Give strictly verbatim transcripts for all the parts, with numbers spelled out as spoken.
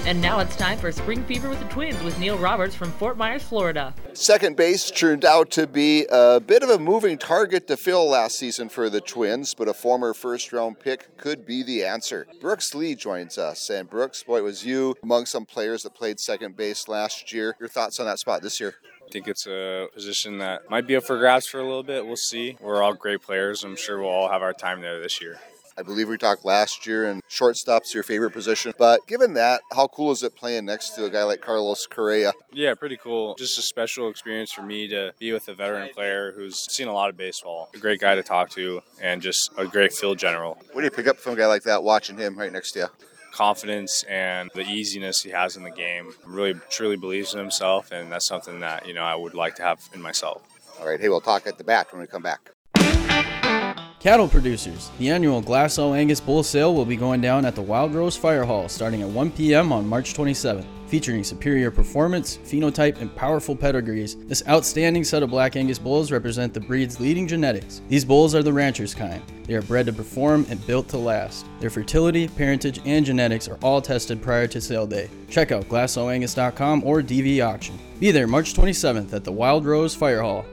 And now it's time for Spring Fever with the Twins with Neil Roberts from Fort Myers, Florida. Second base turned out to be a bit of a moving target to fill last season for the Twins, but a former first-round pick could be the answer. Brooks Lee joins us. And Brooks, boy, it was you among some players that played second base last year. Your thoughts on that spot this year? I think it's a position that might be up for grabs for a little bit. We'll see. We're all great players. I'm sure we'll all have our time there this year. I believe we talked last year, and shortstop's your favorite position. But given that, how cool is it playing next to a guy like Carlos Correa? Yeah, pretty cool. Just a special experience for me to be with a veteran player who's seen a lot of baseball. A great guy to talk to, and just a great field general. What do you pick up from a guy like that watching him right next to you? Confidence and the easiness he has in the game. Really, truly believes in himself, and that's something that, you know, I would like to have in myself. All right, hey, we'll talk at the bat when we come back. Cattle producers, the annual Glasgow Angus Bull Sale will be going down at the Wild Rose Fire Hall starting at one p.m. on March twenty-seventh. Featuring superior performance, phenotype, and powerful pedigrees, this outstanding set of Black Angus bulls represent the breed's leading genetics. These bulls are the rancher's kind. They are bred to perform and built to last. Their fertility, parentage, and genetics are all tested prior to sale day. Check out glasgow angus dot com or D V Auction. Be there March twenty-seventh at the Wild Rose Fire Hall.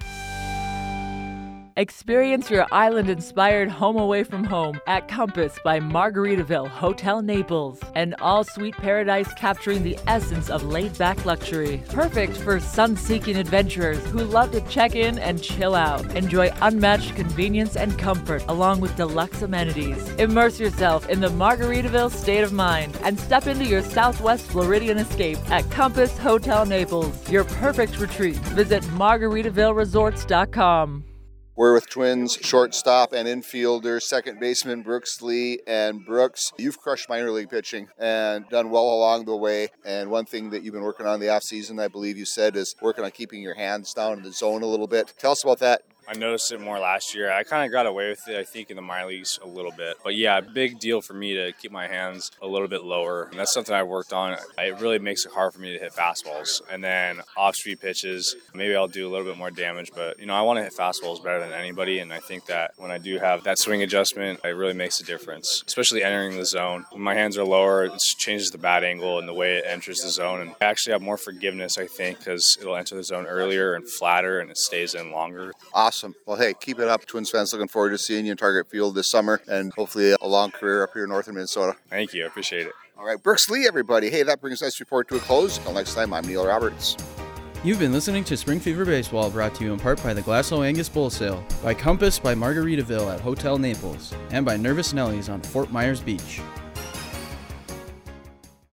Experience your island-inspired home away from home at Compass by Margaritaville Hotel Naples. An all-suite paradise capturing the essence of laid-back luxury. Perfect for sun-seeking adventurers who love to check in and chill out. Enjoy unmatched convenience and comfort along with deluxe amenities. Immerse yourself in the Margaritaville state of mind and step into your Southwest Floridian escape at Compass Hotel Naples. Your perfect retreat. Visit margaritaville resorts dot com. We're with Twins shortstop and infielder, second baseman Brooks Lee. And Brooks, you've crushed minor league pitching and done well along the way. And one thing that you've been working on in the offseason, I believe you said, is working on keeping your hands down in the zone a little bit. Tell us about that. I noticed it more last year. I kind of got away with it, I think, in the minor leagues a little bit. But yeah, big deal for me to keep my hands a little bit lower. And that's something I worked on. It really makes it hard for me to hit fastballs. And then off-speed pitches, maybe I'll do a little bit more damage. But, you know, I want to hit fastballs better than anybody. And I think that when I do have that swing adjustment, it really makes a difference, especially entering the zone. When my hands are lower, it changes the bat angle and the way it enters the zone. And I actually have more forgiveness, I think, because it'll enter the zone earlier and flatter and it stays in longer. Awesome. Well, hey, keep it up. Twins fans looking forward to seeing you in Target Field this summer and hopefully a long career up here in northern Minnesota. Thank you. I appreciate it. All right, Brooks Lee, everybody. Hey, that brings this report to a close. Until next time, I'm Neil Roberts. You've been listening to Spring Fever Baseball, brought to you in part by the Glasgow Angus Bull Sale, by Compass by Margaritaville at Hotel Naples, and by Nervous Nellies on Fort Myers Beach.